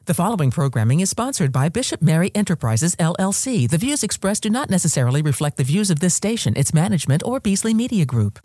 The following programming is sponsored by Bishop Mary Enterprises, LLC. The views expressed do not necessarily reflect the views of this station, its management, or Beasley Media Group.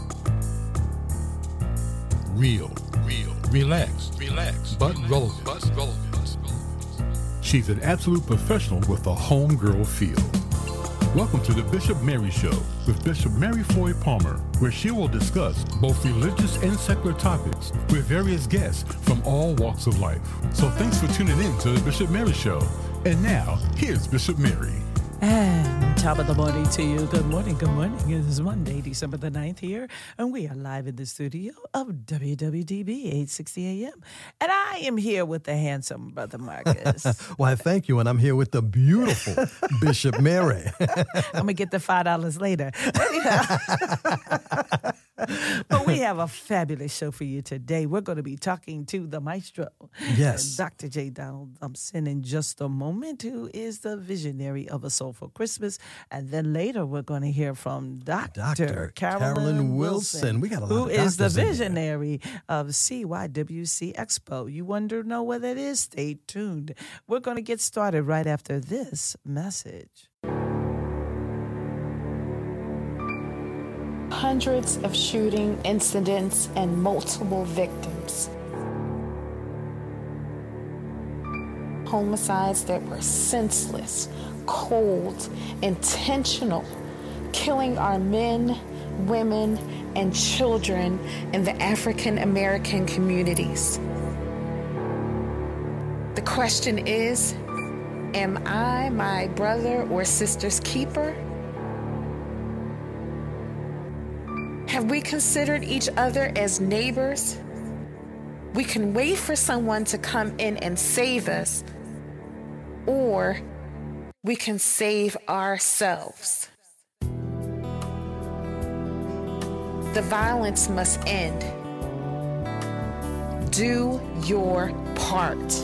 Real, relaxed, but relevant. She's an absolute professional with a homegirl feel. Welcome to the Bishop Mary Show with Bishop Mary Floyd Palmer, where she will discuss both religious and secular topics with various guests from all walks of life. So thanks for tuning in to the Bishop Mary Show. And now, here's Bishop Mary. And top of the morning to you. Good morning. It is Monday, December the 9th here, and we are live in the studio of WWDB 860 AM. And I am here with the handsome Brother Marcus. Why, thank you. And I'm here with the beautiful Bishop Mary. I'm going to get the $5 later. But we have a fabulous show for you today. We're going to be talking to the maestro. Yes. Dr. J. Donald Thompson in just a moment, who is the visionary of A Soulful Christmas. And then later we're going to hear from Dr. Carolyn Wilson. We got a lot who of is the doctors in here. visionary of CYWC Expo. You wonder, know what that is? Stay tuned. We're going to get started right after this message. Hundreds of shooting incidents and multiple victims. Homicides that were senseless, cold, intentional, killing our men, women, and children in the African American communities. The question is, am I my brother or sister's keeper? Have we considered each other as neighbors? We can wait for someone to come in and save us, or we can save ourselves. The violence must end. Do your part.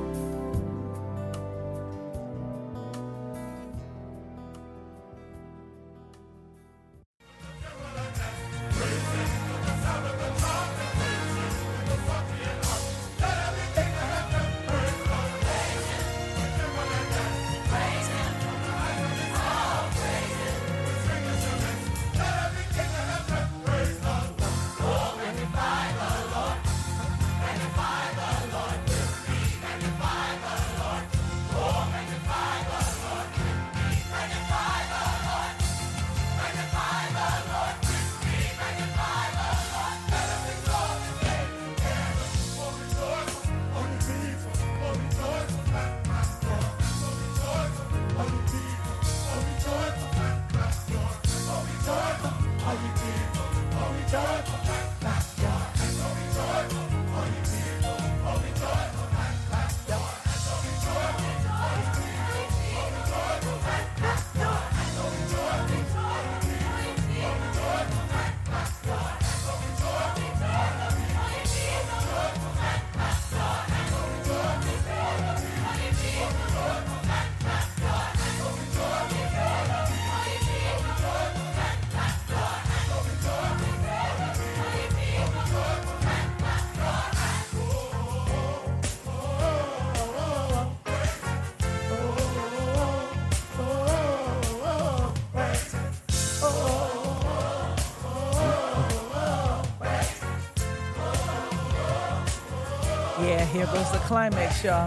Yeah, here goes the climax, y'all.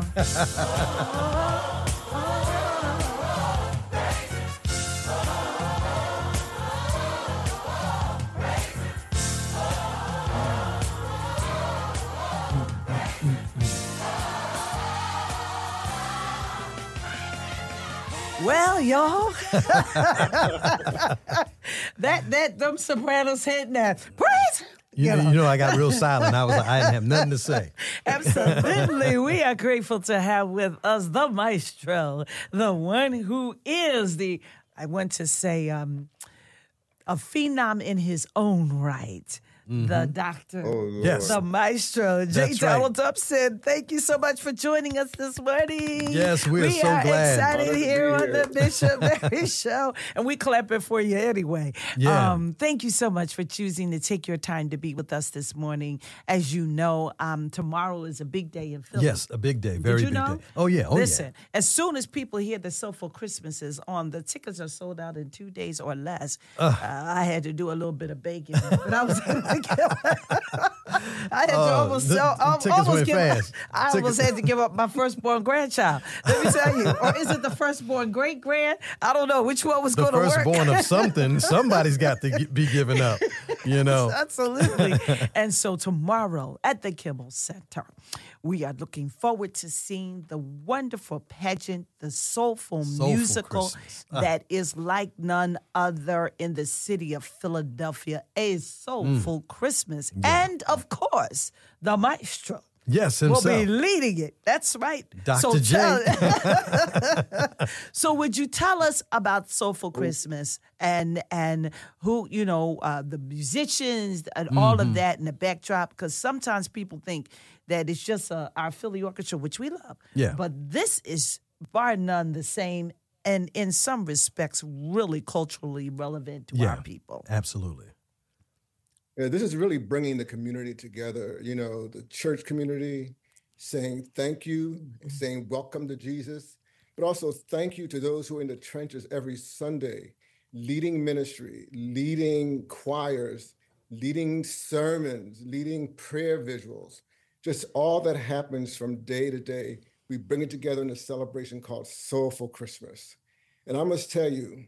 Well, y'all, them sopranos hitting that. Praise! You know, I got real silent. I didn't have nothing to say. Absolutely. We are grateful to have with us the maestro, the one who is a phenom in his own right. the doctor, Yes. the maestro, Jay That's right. Donald Upson. Thank you so much for joining us this morning. Yes, we are so glad. excited Honored to here be on here. the Bishop Mary Show, and we clapping for you anyway. Yeah. Thank you so much for choosing to take your time to be with us this morning. As you know, tomorrow is a big day in Philly. Yes, a big day, very Did you big know? day. Oh yeah, Listen, as soon as people hear the Soulful Christmas is on, the tickets are sold out in 2 days or less. I had to do a little bit of baking, but I was able to I had to almost tickets went fast. I almost had to give up my firstborn grandchild. Let me tell you, or is it the firstborn great grand? I don't know which one was The going to work. firstborn of something, somebody's got to be given up, you know. Absolutely. And so tomorrow at the Kimmel Center, we are looking forward to seeing the wonderful pageant, the soulful musical Christmas. that is like none other in the city of Philadelphia, a soulful Christmas. And of course, the maestro. Yes, Will himself. be leading it. That's right. Dr. J. So would you tell us about Soulful Christmas and who, the musicians and all of that in the backdrop? Because sometimes people think that it's just our Philly orchestra, which we love. Yeah. But this is bar none the same and in some respects really culturally relevant to our people. Absolutely. Yeah, this is really bringing the community together, the church community, saying thank you, saying welcome to Jesus, but also thank you to those who are in the trenches every Sunday, leading ministry, leading choirs, leading sermons, leading prayer visuals, just all that happens from day to day. We bring it together in a celebration called Soulful Christmas. And I must tell you,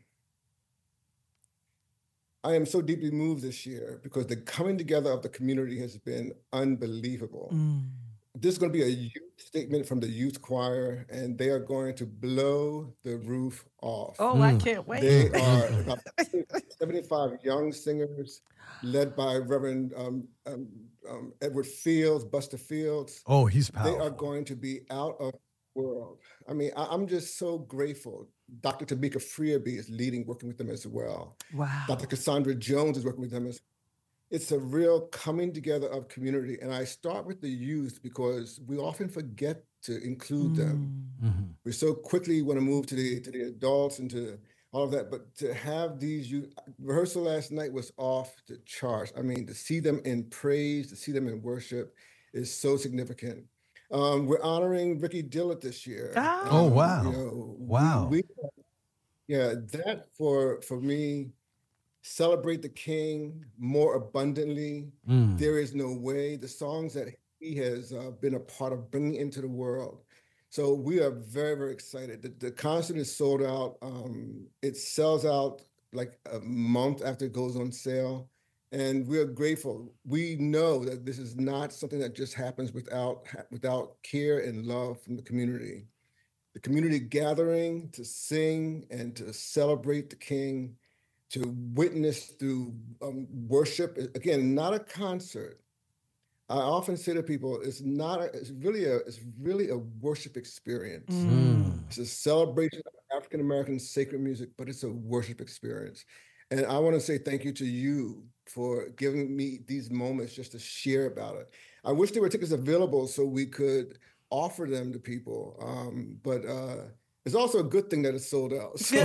I am so deeply moved this year because the coming together of the community has been unbelievable. This is going to be a youth statement from the youth choir, and they are going to blow the roof off. Oh, I can't wait. They are about 75 young singers led by Reverend Edward Fields, Buster Fields. Oh, he's They powerful. are going to be out of the world. I mean, I'm just so grateful. Dr. Tamika Freerby is leading, working with them as well. Wow. Dr. Cassandra Jones is working with them. It's a real coming together of community. And I start with the youth because we often forget to include them. We so quickly want to move to the adults and to all of that. But to have these youth, rehearsal last night was off the charts. I mean, to see them in praise, to see them in worship is so significant. We're honoring Ricky Dillard this year. Oh, wow. Wow. That for me, celebrate the King more abundantly. There is no way. The songs that he has been a part of bringing into the world. So we are very, very excited. The concert is sold out. It sells out like a month after it goes on sale. And we're grateful. We know that this is not something that just happens without care and love from the community. The community gathering to sing and to celebrate the King, to witness through worship. Again, not a concert. I often say to people, it's really a worship experience. It's a celebration of African American sacred music, but it's a worship experience. And I want to say thank you to you for giving me these moments just to share about it. I wish there were tickets available so we could offer them to people, but it's also a good thing that it's sold out. So,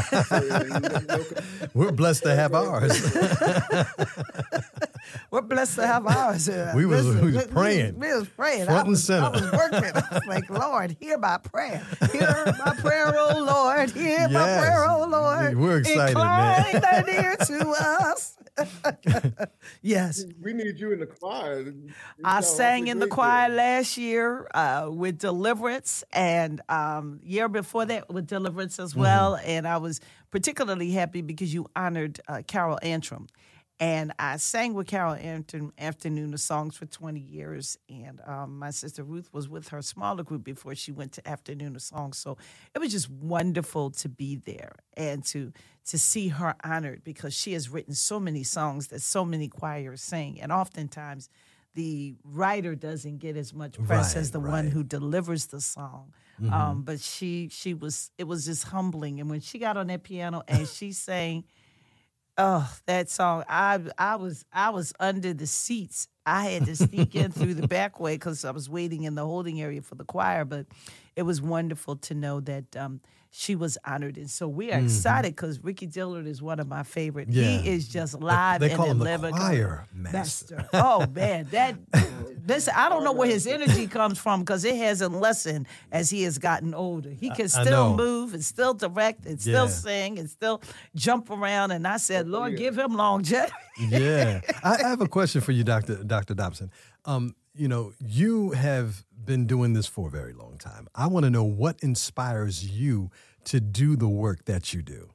We're blessed to have ours. We're blessed to have ours. We was praying. We was praying. Front I was and center. working. I was like, Lord, hear my prayer. Hear my prayer, oh Lord. Hear my Yes. prayer, oh Lord. We're excited, man. Incline thine ear to us. Yes. We need you in the choir. I sang in the choir last year with Deliverance, and year before that with Deliverance as well. And I was particularly happy because you honored Carol Antrim. And I sang with Carol Antrim Afternoon of Songs for 20 years. And my sister Ruth was with her smaller group before she went to Afternoon of Songs. So it was just wonderful to be there and to see her honored because she has written so many songs that so many choirs sing. And oftentimes the writer doesn't get as much press as the one who delivers the song. But it was just humbling. And when she got on that piano and she sang, Oh, that song! I was under the seats. I had to sneak in through the back way because I was waiting in the holding area for the choir. But it was wonderful to know that she was honored, and so we are excited because Ricky Dillard is one of my favorite. Yeah. He is just live They and call him the delivered. choir master. Oh man, listen, I don't know where his energy comes from because it hasn't lessened as he has gotten older. He can still know. move and still direct and still Yeah. sing and still jump around. And I said, Lord, give him longevity. Yeah. I have a question for you, Dr. Dobson. You have been doing this for a very long time. I want to know what inspires you to do the work that you do.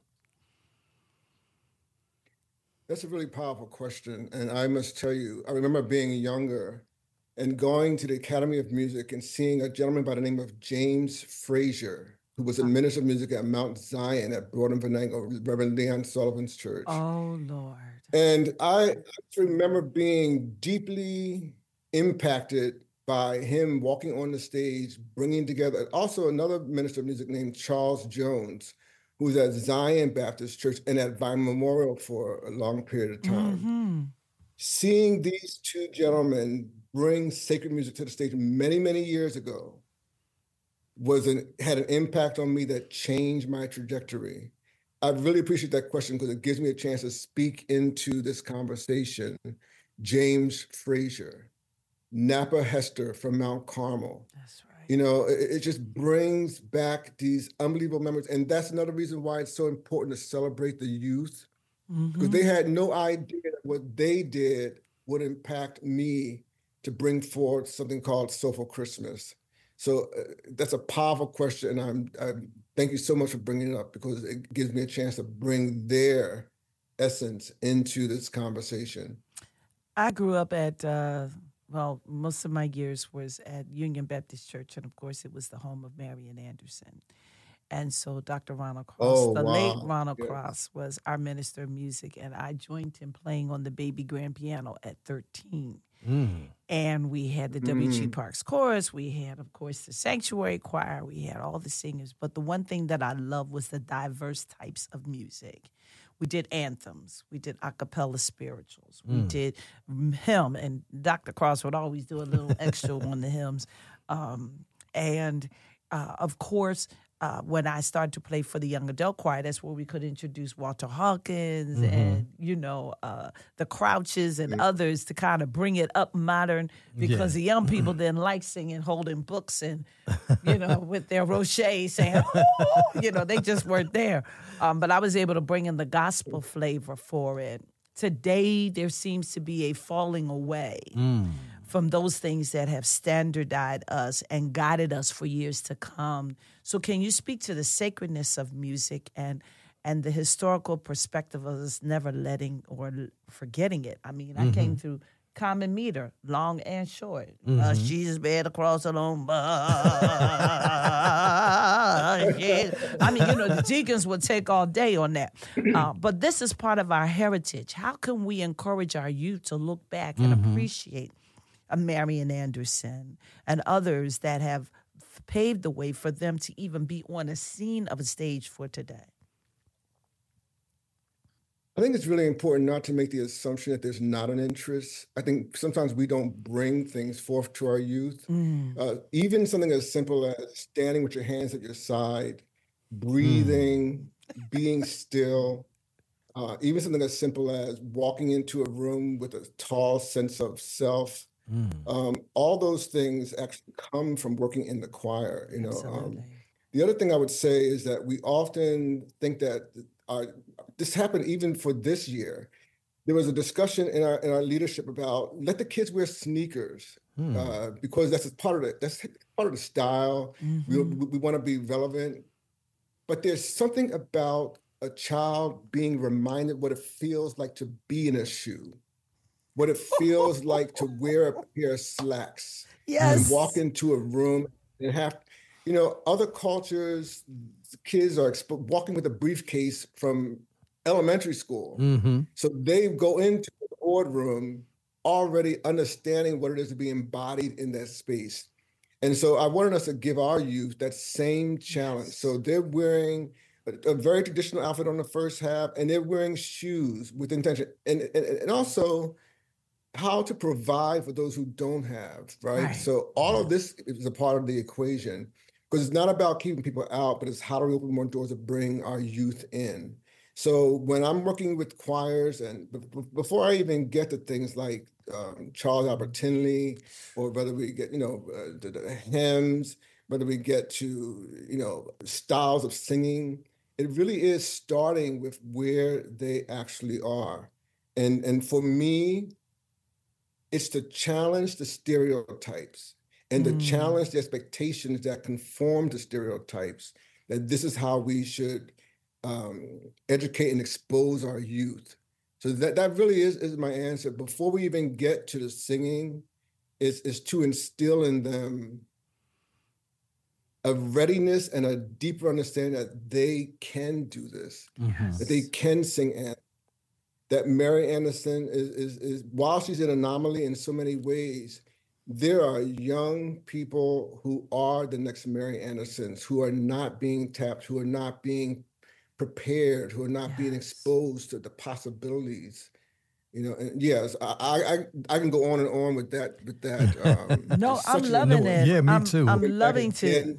That's a really powerful question. And I must tell you, I remember being younger and going to the Academy of Music and seeing a gentleman by the name of James Frazier, who was a minister of music at Mount Zion at Broadham Venango, Reverend Leon Sullivan's church. Oh, Lord. And I remember being deeply impacted by him walking on the stage, bringing together also another minister of music named Charles Jones, who was at Zion Baptist Church and at Vine Memorial for a long period of time. Seeing these two gentlemen bring sacred music to the stage many, many years ago had an impact on me that changed my trajectory. I really appreciate that question because it gives me a chance to speak into this conversation. James Frazier, Napa Hester from Mount Carmel. That's right. It just brings back these unbelievable memories. And that's another reason why it's so important to celebrate the youth, because they had no idea that what they did would impact me to bring forward something called Soulful Christmas. So that's a powerful question. And thank you so much for bringing it up because it gives me a chance to bring their essence into this conversation. I grew up at, most of my years was at Union Baptist Church. And of course, it was the home of Marian Anderson. And so Dr. Ronald Cross, late Ronald Cross, was our minister of music. And I joined him playing on the baby grand piano at 13. And we had the W.G. Parks Chorus. We had, of course, the Sanctuary Choir. We had all the singers. But the one thing that I loved was the diverse types of music. We did anthems. We did a cappella spirituals. We did hymn. And Dr. Cross would always do a little extra on the hymns. Of course, when I started to play for the young adult choir, that's where we could introduce Walter Hawkins and, the Crouches and others to kind of bring it up modern because the young people didn't like singing, holding books and, with their Rocher saying, they just weren't there. But I was able to bring in the gospel flavor for it. Today, there seems to be a falling away from those things that have standardized us and guided us for years to come. So can you speak to the sacredness of music and the historical perspective of us never letting or forgetting it? I mean, I came through common meter, long and short. Jesus bear the cross alone. The deacons would take all day on that. But this is part of our heritage. How can we encourage our youth to look back and appreciate a Marian Anderson and others that have paved the way for them to even be on a scene of a stage for today? I think it's really important not to make the assumption that there's not an interest. I think sometimes we don't bring things forth to our youth. Even something as simple as standing with your hands at your side, breathing, being still, even something as simple as walking into a room with a tall sense of self. All those things actually come from working in the choir. The other thing I would say is that we often think that this happened even for this year. There was a discussion in our leadership about let the kids wear sneakers because that's part of the style. We want to be relevant, but there's something about a child being reminded what it feels like to be in a shoe, what it feels like to wear a pair of slacks and walk into a room and have, other cultures, kids are walking with a briefcase from elementary school. So they go into the boardroom already understanding what it is to be embodied in that space. And so I wanted us to give our youth that same challenge. So they're wearing a very traditional outfit on the first half, and they're wearing shoes with intention, and also how to provide for those who don't have, right? So all of this is a part of the equation, because it's not about keeping people out, but it's how do we open more doors to bring our youth in. So when I'm working with choirs, and before I even get to things like Charles Albert Tindley, or whether we get, the hymns, whether we get to, styles of singing, it really is starting with where they actually are. And for me, it's to challenge the stereotypes and to challenge the expectations that conform to stereotypes, that this is how we should educate and expose our youth. So that really is my answer. Before we even get to the singing, is to instill in them a readiness and a deeper understanding that they can do this, that they can sing, and that Mary Anderson is while she's an anomaly in so many ways, there are young people who are the next Mary Andersons, who are not being tapped, who are not being prepared, who are not being exposed to the possibilities. And yes, I can go on and on with that. No, I'm loving it. Yeah, me too. I'm loving to.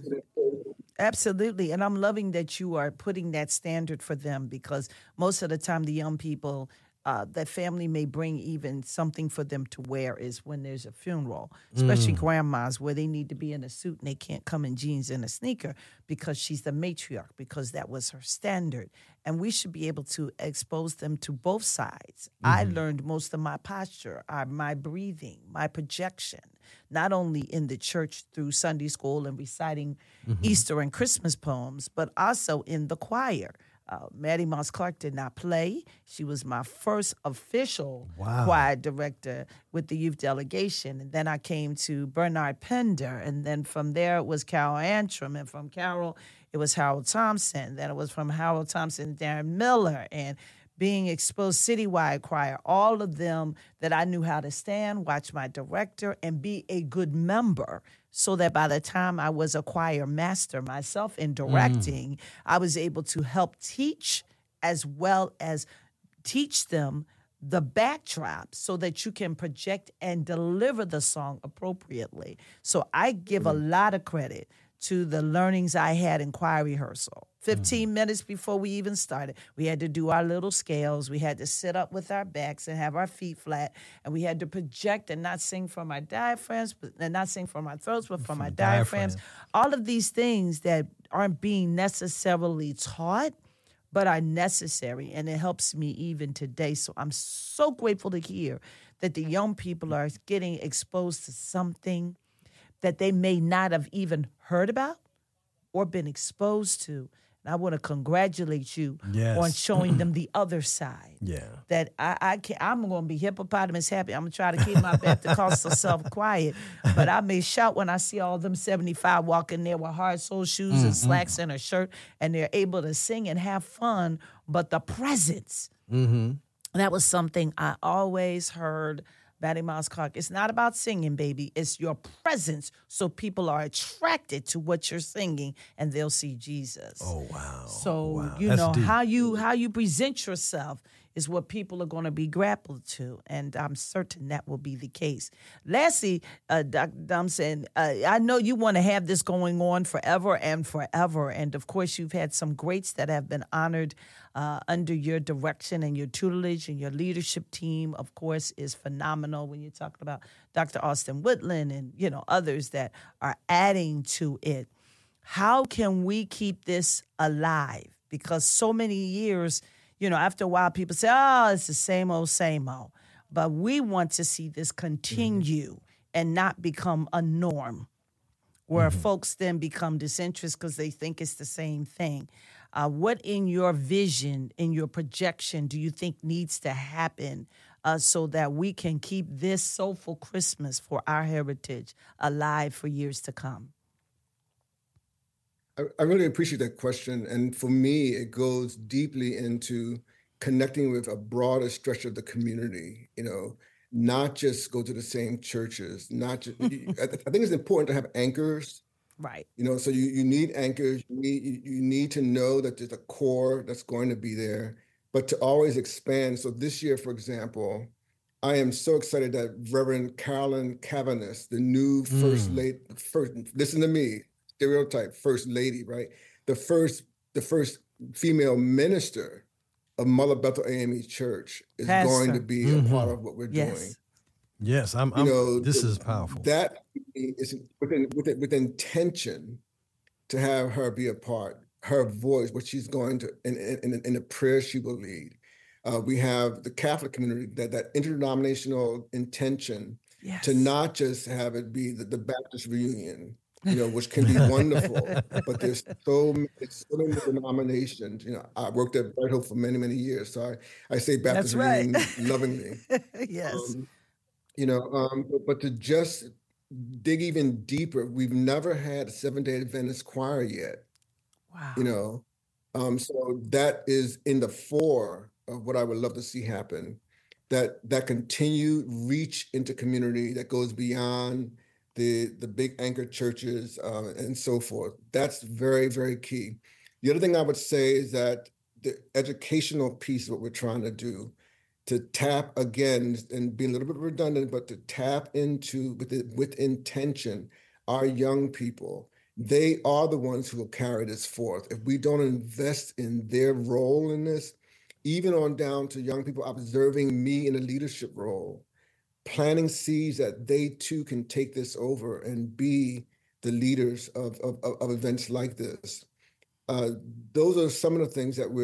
Absolutely. And I'm loving that you are putting that standard for them, because most of the time the young people, that family may bring even something for them to wear is when there's a funeral, especially grandmas, where they need to be in a suit and they can't come in jeans and a sneaker because she's the matriarch, because that was her standard. And we should be able to expose them to both sides. I learned most of my posture, my breathing, my projection, not only in the church through Sunday school and reciting Easter and Christmas poems, but also in the choir. Maddie Moss Clark did not play. She was my first official choir director with the youth delegation. And then I came to Bernard Pender. And then from there it was Carol Antrim. And from Carol, it was Harold Thompson. Then it was from Harold Thompson, Darren Miller. And being exposed citywide choir, all of them that I knew how to stand, watch my director, and be a good member, so that by the time I was a choir master myself in directing, I was able to help teach as well as teach them the backdrop so that you can project and deliver the song appropriately. So I give a lot of credit to the learnings I had in choir rehearsal. 15 minutes before we even started, we had to do our little scales. We had to sit up with our backs and have our feet flat. And we had to project and not sing from our diaphragms, and not sing from our throats, but from our diaphragms. All of these things that aren't being necessarily taught, but are necessary. And it helps me even today. So I'm so grateful to hear that the young people are getting exposed to something that they may not have even heard about or been exposed to. And I want to congratulate you on showing them the other side. Yeah. That I can't, I'm going to be hippopotamus happy. I'm going to try to keep my Pentecostal self quiet. But I may shout when I see all them 75 walking there with hard sole shoes and slacks and a shirt, and they're able to sing and have fun. But the presence, that was something I always heard Maddie Moss Clark. It's not about singing, baby. It's your presence, so people are attracted to what you're singing, and they'll see Jesus. Oh, wow. So, That's deep. how you present yourself is what people are going to be grappled to, and I'm certain that will be the case. Lastly, Dr. Thompson, I know you want to have this going on forever and forever, and of course you've had some greats that have been honored under your direction and your tutelage, and your leadership team, of course, is phenomenal when you're talking about Dr. Austin Woodland and, others that are adding to it. How can we keep this alive? Because so many years, after a while, people say, it's the same old, same old. But we want to see this continue and not become a norm where folks then become disinterested because they think it's the same thing. What in your vision, in your projection, do you think needs to happen so that we can keep this soulful Christmas for our heritage alive for years to come? I really appreciate that question. And for me, it goes deeply into connecting with a broader stretch of the community, not just go to the same churches, not just, I think it's important to have anchors, Right. So you need anchors. You need to know that there's a core that's going to be there, but to always expand. So this year, for example, I am so excited that Reverend Carolyn Cavanis, the new first, listen to me, stereotype first lady, right? The first female minister of Mother Bethel AME Church is going to be a part of what we're doing. Yes, this is powerful. That is with intention to have her be a part, her voice, what she's going to, in the prayer she will lead. We have the Catholic community, that interdenominational intention to not just have it be the Baptist reunion, which can be wonderful, but there's so many denominations. I worked at Bright Hope for many, many years, so I say Baptist reunion lovingly. Yes. But to just dig even deeper, we've never had a Seventh-day Adventist choir yet. Wow. So that is in the fore of what I would love to see happen. That continued reach into community that goes beyond the big anchor churches and so forth. That's very, very key. The other thing I would say is that the educational piece of what we're trying to do, to tap again and be a little bit redundant, but to tap into with intention our young people. They are the ones who will carry this forth. If we don't invest in their role in this, even on down to young people observing me in a leadership role, planting seeds that they too can take this over and be the leaders of events like this. Those are some of the things that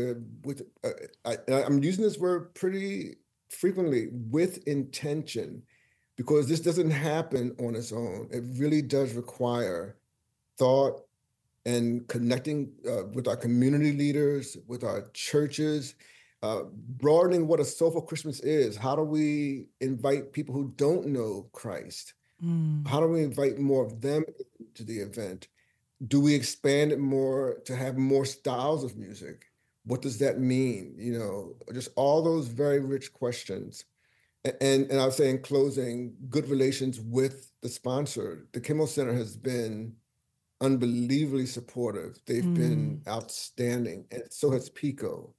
I'm using this word pretty frequently, with intention, because this doesn't happen on its own. It really does require thought and connecting with our community leaders, with our churches, broadening what a Soulful Christmas is. How do we invite people who don't know Christ? How do we invite more of them to the event? Do we expand it more to have more styles of music? What does that mean? Just all those very rich questions. And I'll say in closing, good relations with the sponsor. The Kimmel Center has been unbelievably supportive. They've been outstanding, and so has Pico.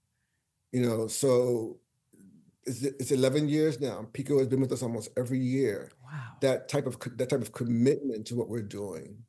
So it's 11 years now. Pico has been with us almost every year. Wow. That type of commitment to what we're doing.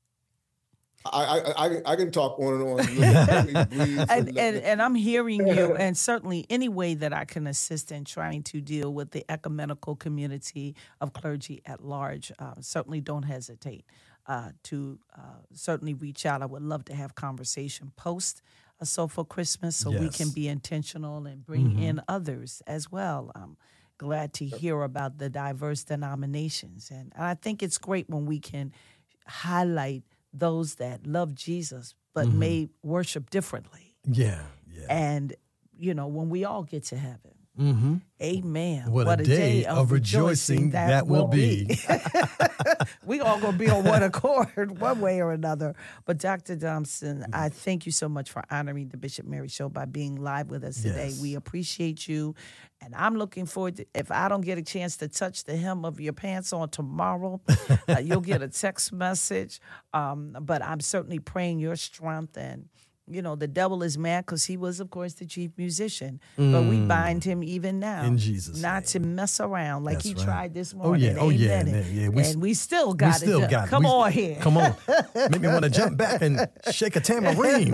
I can talk on and on. and I'm hearing you, and certainly any way that I can assist in trying to deal with the ecumenical community of clergy at large, certainly don't hesitate to certainly reach out. I would love to have conversation post a Soulful Christmas so we can be intentional and bring in others as well. I'm glad to hear about the diverse denominations. And I think it's great when we can highlight those that love Jesus but may worship differently. Yeah. And, when we all get to heaven. Amen. What a day of rejoicing that will be. We all going to be on one accord, one way or another. But Dr. Thompson, I thank you so much for honoring the Bishop Mary Show by being live with us today. Yes. We appreciate you. And I'm looking forward to, if I don't get a chance to touch the hem of your pants on tomorrow, you'll get a text message. But I'm certainly praying your strength, and the devil is mad because he was, of course, the chief musician. But we bind him even now. In Jesus' not name. to mess around like That's he right. tried this morning. Yeah. And we still got it. Come on here. Come on. Make me want to jump back and shake a tambourine.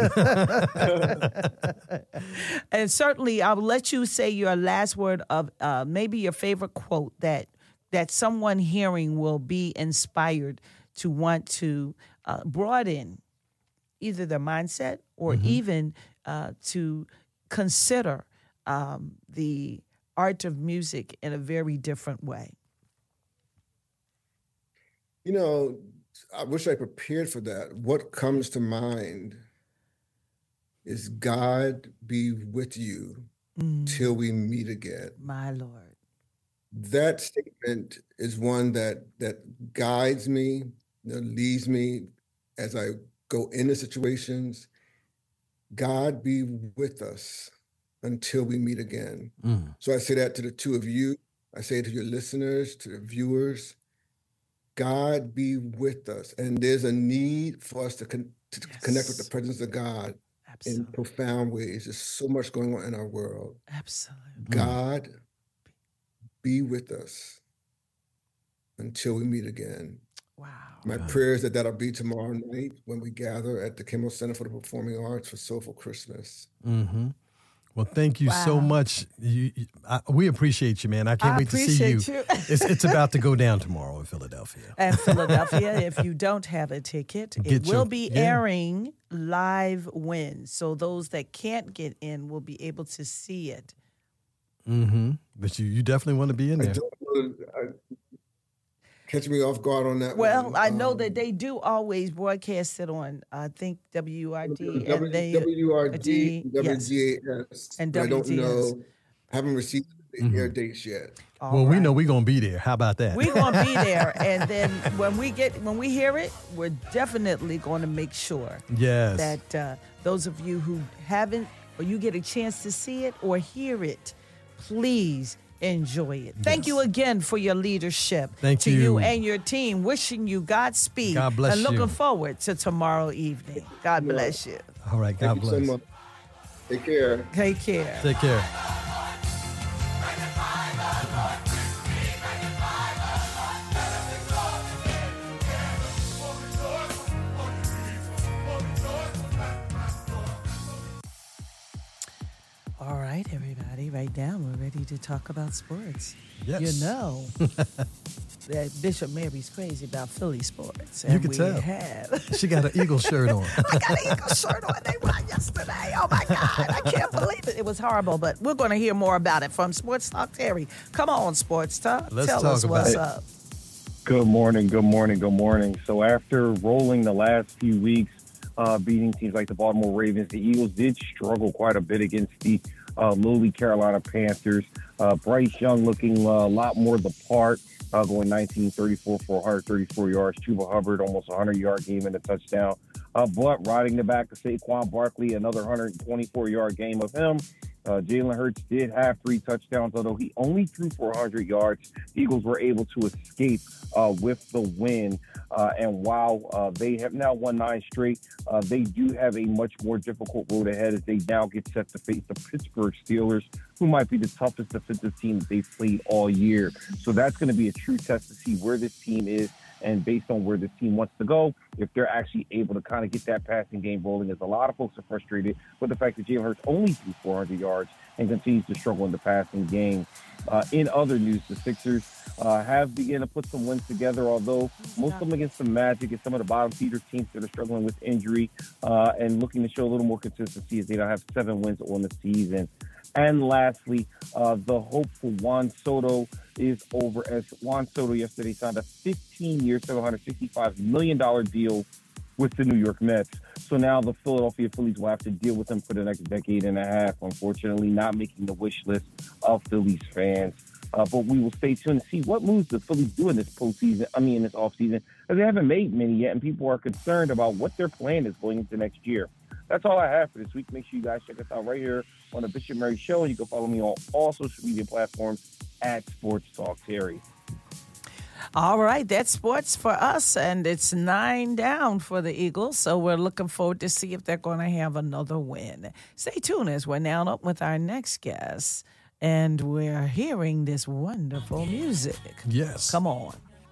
And certainly, I'll let you say your last word of maybe your favorite quote that someone hearing will be inspired to want to broaden either their mindset or even to consider the art of music in a very different way. I wish I prepared for that. What comes to mind is God be with you till we meet again. My Lord. That statement is one that guides me, leads me as I go into situations. God be with us until we meet again. So I say that to the two of you. I say it to your listeners, to the viewers. God be with us. And there's a need for us to connect with the presence of God in profound ways. There's so much going on in our world. Absolutely. God be with us until we meet again. Wow. My prayer is that that'll be tomorrow night when we gather at the Kimmel Center for the Performing Arts for Soulful Christmas. Mm-hmm. Well, thank you so much. We appreciate you, man. I can't wait to see you. It's about to go down tomorrow in Philadelphia. And Philadelphia, if you don't have a ticket, it will be airing live when. So those that can't get in will be able to see it. Mm-hmm. But you definitely want to be in there. Catch me off guard on that. Well, one. I know that they do always broadcast it on, I think, WRD and WRD, WGAS. And I don't WGS. know. Haven't received the air dates yet. We know we're going to be there. How about that? We're going to be there. And then when we hear it, we're definitely going to make sure that those of you who haven't, or you get a chance to see it or hear it, please enjoy it. Thank you again for your leadership. Thank you and your team. Wishing you Godspeed. God bless you. And looking forward to tomorrow evening. God bless you. All right. God bless. Thank you so much. Take care. Take care. Take care. All right, everybody. Right now, we're ready to talk about sports. Yes. You know that Bishop Mary's crazy about Philly sports. You can tell. She got an Eagle shirt on. I got an Eagle shirt on. They won yesterday. Oh, my God. I can't believe it. It was horrible, but we're going to hear more about it from Sports Talk Terry. Come on, Sports Talk. Let's Tell talk us about what's it. up. Good morning, good morning, good morning. So after rolling the last few weeks, beating teams like the Baltimore Ravens, the Eagles did struggle quite a bit against the lowly Carolina Panthers. Bryce Young looking a lot more the part, going 19-34 for 134 yards. Chuba Hubbard, almost a 100-yard game and a touchdown. But riding the back of Saquon Barkley, another 124-yard game of him. Jalen Hurts did have 3 touchdowns, although he only threw for 100 yards. The Eagles were able to escape with the win. And while they have now won 9 straight, they do have a much more difficult road ahead as they now get set to face the Pittsburgh Steelers, who might be the toughest defensive team that they've played all year. So that's going to be a true test to see where this team is. And based on where this team wants to go, if they're actually able to kind of get that passing game rolling, as a lot of folks are frustrated with the fact that Jalen Hurts only threw 400 yards and continues to struggle in the passing game. In other news, the Sixers have begun to put some wins together, although most of them against the Magic and some of the bottom feeder teams that are struggling with injury and looking to show a little more consistency as they now have 7 wins on the season. And lastly, the hope for Juan Soto is over, as Juan Soto yesterday signed a 15-year, $765 million deal with the New York Mets. So now the Philadelphia Phillies will have to deal with him for the next decade and a half, unfortunately not making the wish list of Phillies fans. But we will stay tuned to see what moves the Phillies do in this offseason, because they haven't made many yet, and people are concerned about what their plan is going into next year. That's all I have for this week. Make sure you guys check us out right here on the Bishop Mary Show, and you can follow me on all social media platforms at Sports Talk Terry. All right, that's sports for us, and it's 9 down for the Eagles, so we're looking forward to see if they're going to have another win. Stay tuned as we're now up with our next guest, and we're hearing this wonderful music. Yes. Come on.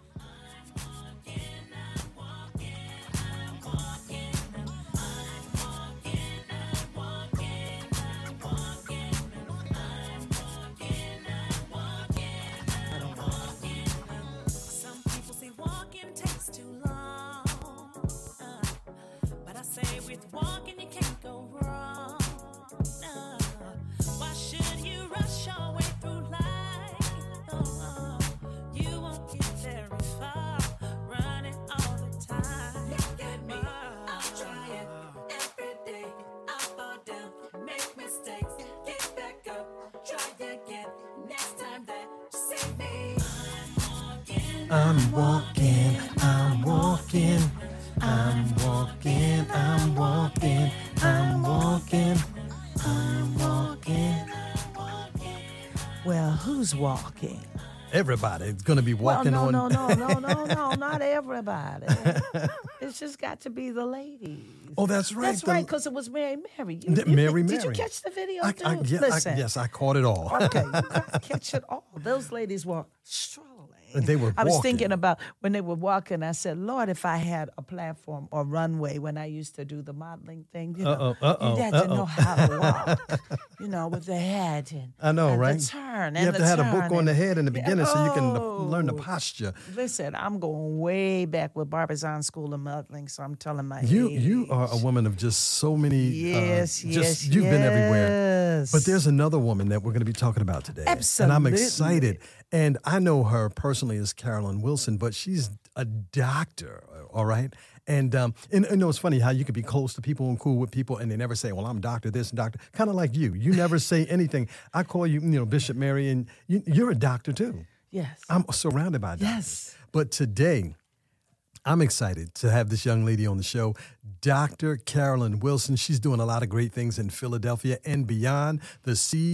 I'm walking, I'm walking, I'm walking, I'm walking, I'm walking, I'm walking. Well, who's walking? everybody is going to be walking no, on. No, not everybody. It's just got to be the ladies. Oh, that's right. That's right, because it was Mary. Mary. Did you catch the video, too? Listen. Yes, I caught it all. Okay, you got to catch it all. Those ladies were strolling. And they were walking. I was thinking about when they were walking, I said, Lord, if I had a platform or runway when I used to do the modeling thing, you had to know how to walk, with the head and right? the turn. You have to have a book on the head in the beginning so you can learn the posture. Listen, I'm going way back with Barbizon School of Modeling, so I'm telling my You are a woman of just so many. Yes. You've been everywhere. But there's another woman that we're going to be talking about today. Absolutely. And I'm excited. And I know her personally as Carolyn Wilson, but she's a doctor, all right? And it's funny how you could be close to people and cool with people and they never say, well, I'm doctor this and doctor. Kind of like you. You never say anything. I call you, Bishop Mary, and you're a doctor too. Yes. I'm surrounded by doctors. Yes. But today, I'm excited to have this young lady on the show, Dr. Carolyn Wilson. She's doing a lot of great things in Philadelphia and beyond. The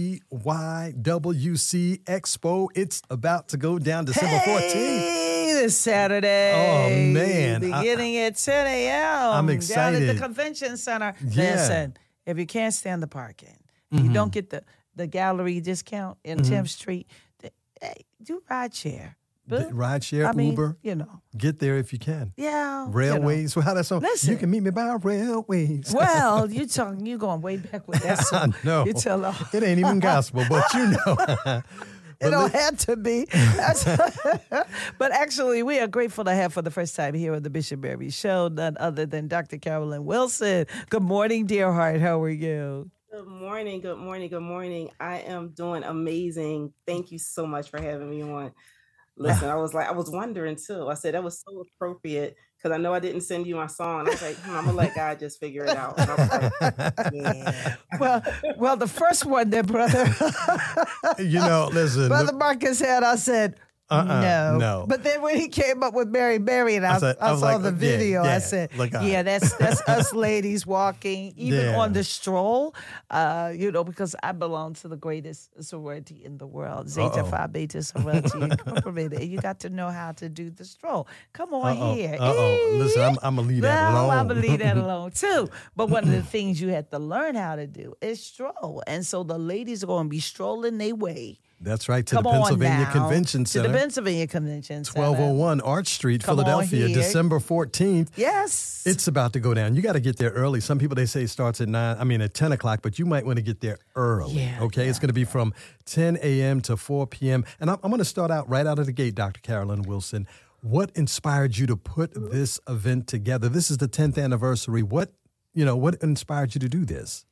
CYWC Expo, it's about to go down December 14th. This Saturday. Oh, man. Beginning at 10 a.m. I'm excited. Down at the convention center. Yeah. Listen, if you can't stand the parking, you don't get the gallery discount in 10th Street, do rideshare. Rideshare, Uber. Get there if you can. Yeah. Railways. Well, how that song? Listen. You can meet me by railways. Well, you going way back with that song. No. You tell it ain't even gospel, but It don't have to be. But actually, we are grateful to have for the first time here on the Bishop Mary Show none other than Dr. Carolyn Wilson. Good morning, dear heart. How are you? Good morning. I am doing amazing. Thank you so much for having me on. Listen, I was wondering too. I said that was so appropriate because I know I didn't send you my song. I was like, I'm gonna let God just figure it out. And I was like, yeah. Well, the first one there, brother. Listen. Brother Marcus had. I said. No. But then when he came up with Mary and I saw the video, I said, that's us ladies walking, even on the stroll, because I belong to the greatest sorority in the world, Zeta Phi Beta Sorority Incorporated. And you got to know how to do the stroll. Come on here. Listen, I'm going to leave that alone. I'm going to leave that alone too. But one of the things you have to learn how to do is stroll. And so the ladies are going to be strolling their way. That's right, to the Pennsylvania Convention Center. To the Pennsylvania Convention Center. 1201 Arch Street, Philadelphia, December 14th. Yes. It's about to go down. You got to get there early. Some people, they say it starts at 10 o'clock, but you might want to get there early, okay? It's going to be from 10 a.m. to 4 p.m. And I'm going to start out right out of the gate, Dr. Carolyn Wilson. What inspired you to put this event together? This is the 10th anniversary. What inspired you to do this?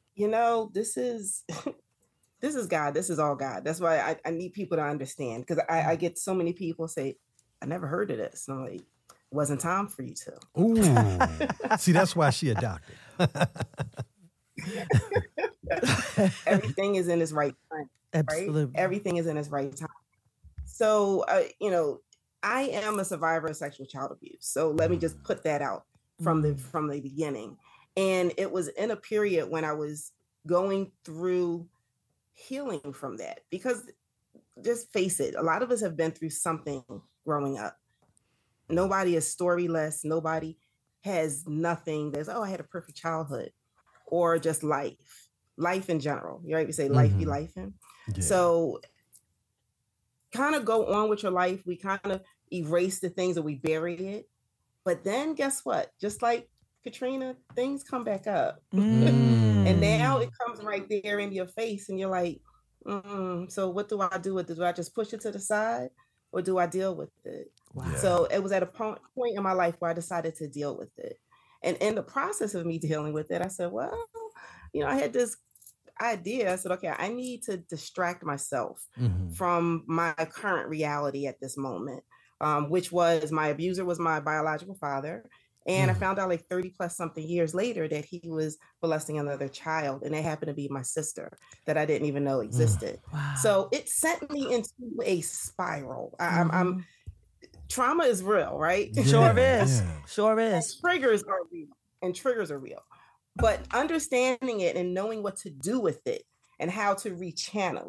This is God. This is all God. That's why I need people to understand, because I get so many people say, I never heard of this. And I'm like, it wasn't time for you to. Ooh. See, that's why she a doctor. Everything is in its right time. Absolutely. Right? Everything is in its right time. So, I am a survivor of sexual child abuse. So let me just put that out from the beginning. And it was in a period when I was going through healing from that, because just face it, a lot of us have been through something growing up. Nobody is storyless. Nobody has nothing that's, I had a perfect childhood, or just life in general. You right? We say life be life in. Yeah. So kind of go on with your life. We kind of erase the things, and we bury it. But then guess what? Just like Katrina, things come back up. And now it comes right there in your face, and you're like, so what do I do with it? Do I just push it to the side, or do I deal with it? Wow. Yeah. So it was at a point in my life where I decided to deal with it. And in the process of me dealing with it, I said, well, I had this idea. I said, okay, I need to distract myself from my current reality at this moment, which was my abuser was my biological father. And I found out like 30 plus something years later that he was molesting another child. And it happened to be my sister that I didn't even know existed. Wow. So it sent me into a spiral. I'm trauma is real, right? Sure is. Yeah. Sure is. And triggers are real. But understanding it and knowing what to do with it and how to rechannel it.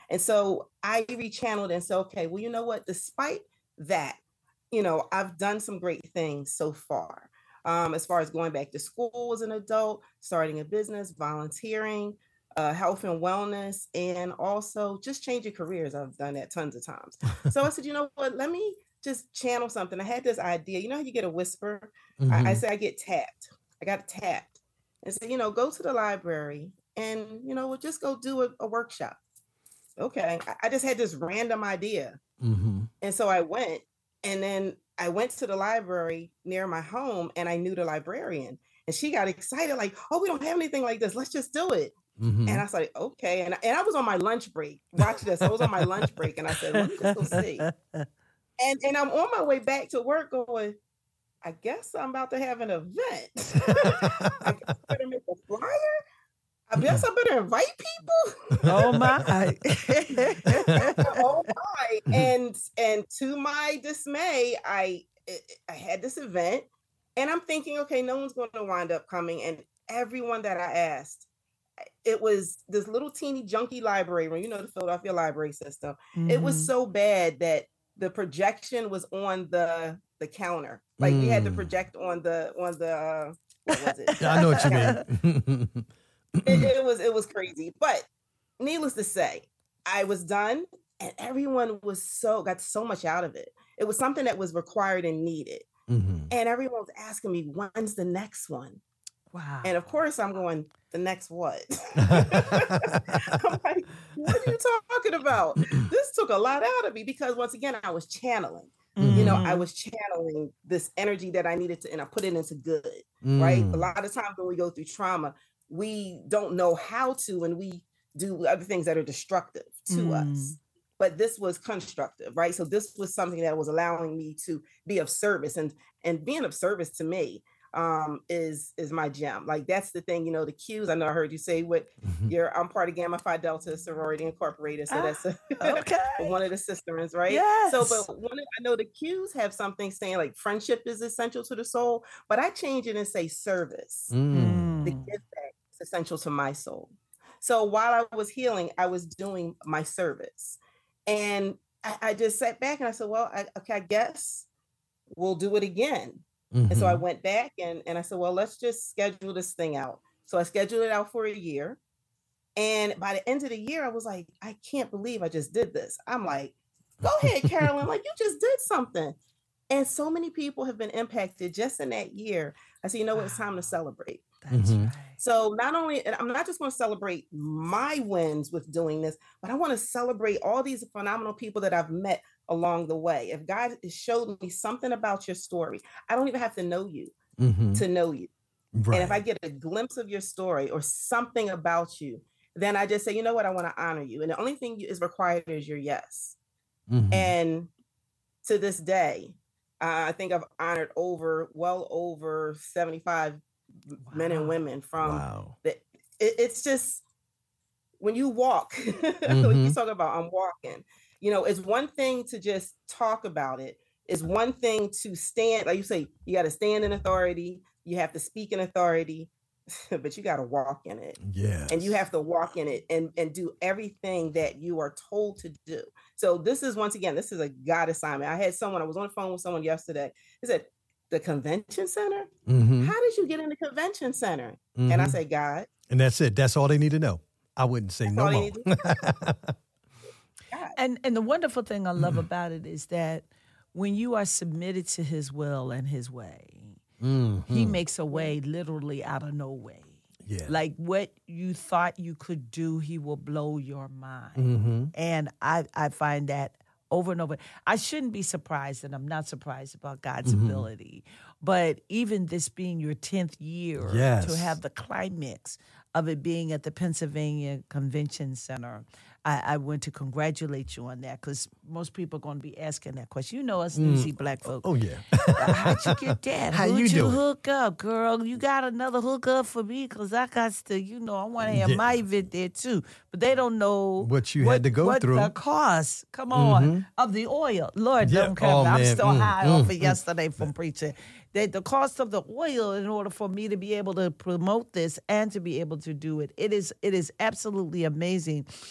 And so I rechanneled and said, okay, well, you know what? Despite that, I've done some great things so far. As far as going back to school as an adult, starting a business, volunteering, health and wellness, and also just changing careers. I've done that tons of times. So I said, you know what? Let me just channel something. I had this idea. You know how you get a whisper? I say I get tapped. I got tapped and said, go to the library and, we'll just go do a workshop. Okay. I just had this random idea. And so I went, and then I went to the library near my home, and I knew the librarian, and she got excited, like, oh, we don't have anything like this. Let's just do it. And I was like, okay. And I was on my lunch break. Watch this. I was on my lunch break, and I said, let me just go see. And I'm on my way back to work going, I guess I'm about to have an event. I guess I better make a flyer. I guess I better invite people. Oh my. Oh my. And to my dismay, I had this event, and I'm thinking, okay, no one's going to wind up coming. And everyone that I asked, it was this little teeny junky library room, the Philadelphia library system. It was so bad that the projection was on the counter. Like we had to project on the what was it? I know what you mean. It was crazy. But needless to say, I was done, and everyone got so much out of it. It was something that was required and needed. And everyone was asking me, when's the next one? Wow. And of course I'm going, the next what? I'm like, what are you talking about? This took a lot out of me, because once again, I was channeling. I was channeling this energy that I needed to, and I put it into good, right? A lot of times when we go through trauma, we don't know how to, and we do other things that are destructive to us. But this was constructive, right? So this was something that was allowing me to be of service, and being of service to me is my gem. Like that's the thing, the cues. I know I heard you say I'm part of Gamma Phi Delta Sorority Incorporated. So that's okay. One of the sisters, right? Yes. So, but I know the cues have something saying like friendship is essential to the soul, but I change it and say service. The give back is essential to my soul. So while I was healing, I was doing my service. And I just sat back and I said, well, I guess we'll do it again. And so I went back and I said, well, let's just schedule this thing out. So I scheduled it out for a year. And by the end of the year, I was like, I can't believe I just did this. I'm like, go ahead, Carolyn, like you just did something. And so many people have been impacted just in that year. I said, it's time to celebrate. That's right. So not only, and I'm not just going to celebrate my wins with doing this, but I want to celebrate all these phenomenal people that I've met along the way. If God has showed me something about your story, I don't even have to know you to know you. Right. And if I get a glimpse of your story or something about you, then I just say, you know what, I want to honor you. And the only thing is required is your yes. And to this day, I think I've honored well over 75 men and women from it's just when you walk, when you talk about I'm walking, it's one thing to just talk about it. It's one thing to stand, like you say, you got to stand in authority. You have to speak in authority, but you got to walk in it. Yeah. And you have to walk in it and do everything that you are told to do. So this is, once again, this is a God assignment. I was on the phone with someone yesterday. He said, the convention center? How did you get in the convention center? And I said, God. And that's it. That's all they need to know. I wouldn't say no more. And the wonderful thing I love about it is that when you are submitted to his will and his way, he makes a way literally out of no way. Yeah. Like what you thought you could do, he will blow your mind. And I find that over and over. I shouldn't be surprised, and I'm not surprised about God's ability. But even this being your 10th year, to have the climax of it being at the Pennsylvania Convention Center, I want to congratulate you on that, because most people are going to be asking that question. Us newsy black folk. Oh, yeah. How'd you get that? How Who'd you do hook up, girl? You got another hookup for me? Because I got to, I want to have my event there, too. But they don't know what you had to go through. What the cost, come on, of the oil. Lord, don't care. I'm still high off of yesterday from preaching. The cost of the oil in order for me to be able to promote this and to be able to do it. It is absolutely amazing. And the